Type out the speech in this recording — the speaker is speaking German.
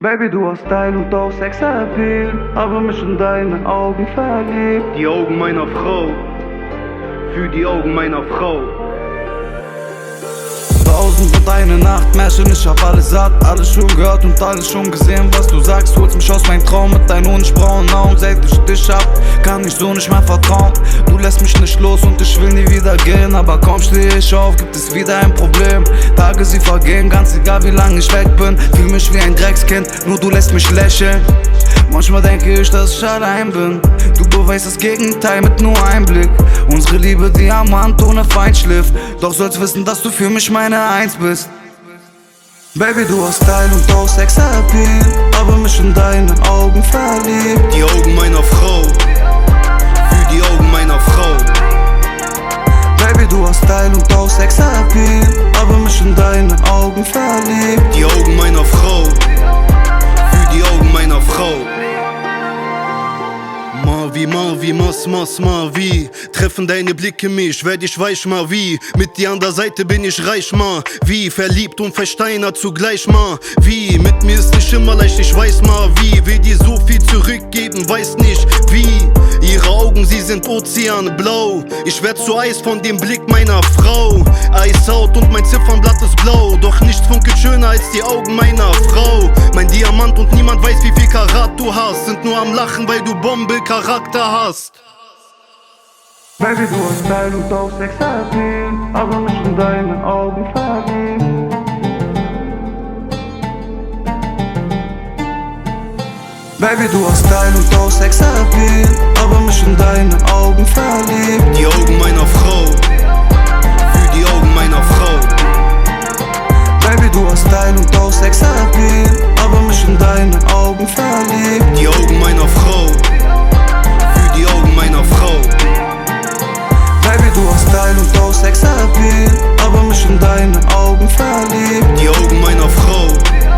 Baby, du hast Style und auch Sexappeal, aber mich in deine Augen verliebt. Die Augen meiner Frau, für die Augen meiner Frau. 1001 Nacht, Märchen, ich hab alles satt, alles schon gehört und alles schon gesehen, was du sagst. Holst mich aus meinem Traum mit deinen honigbraunen Augen. Seit ich dich hab, kann ich so nicht mehr vertrauen. Du lässt mich nicht los und ich will nie wieder gehen, aber kaum stehe ich auf, gibt es wieder ein Problem. Tage sie vergehen, ganz egal wie lange ich weg bin. Fühl mich wie ein Dreckskind, nur du lässt mich lächeln. Manchmal denke ich, dass ich allein bin. Du beweist das Gegenteil mit nur einem Blick. Unsere Liebe Diamant ohne Feinschliff. Doch sollst wissen, dass du für mich meine Eins bist. Baby, du hast Style und auch Sexappeal, aber mich in deine Augen verliebt. Die Augen meiner Frau, für die Augen meiner Frau. Baby, du hast Style und auch Sexappeal, aber mich in deine Augen verliebt. Die Augen meiner Frau, für die Augen meiner Frau. Mavi, Mavi, treffen deine Blicke mich, werd ich weich mal wie. Mit dir an der Seite bin ich reich mal, wie. Verliebt und versteinert zugleich mal, wie. Mit mir ist nicht immer leicht, ich weiß mal wie. Will dir so viel zurückgeben, weiß nicht wie. Ihre Augen, sie sind ozeanblau. Ich werd zu Eis von dem Blick meiner Frau. Eishaut und mein Ziffernblatt ist blau. Doch nichts funkelt schöner als die Augen meiner Frau. Mein Diamant und niemand weiß, wie viel Karat du hast. Sind nur am Lachen, weil du Bombe-Charakter hast. Baby, du hast Style und auch Sexappeal, aber mich in deine Augen verliebt. Baby, du hast Style und auch Sexappeal, aber mich in deine Augen verliebt. Die Augen meiner Frau, für die Augen meiner Frau. Baby, du hast Style und auch Sexappeal, aber mich in deine Augen verliebt. Die Augen meiner Frau, für die Augen meiner Frau. Baby, du hast Style und auch Sexappeal, aber mich in deine Augen verliebt. Die Augen meiner Frau.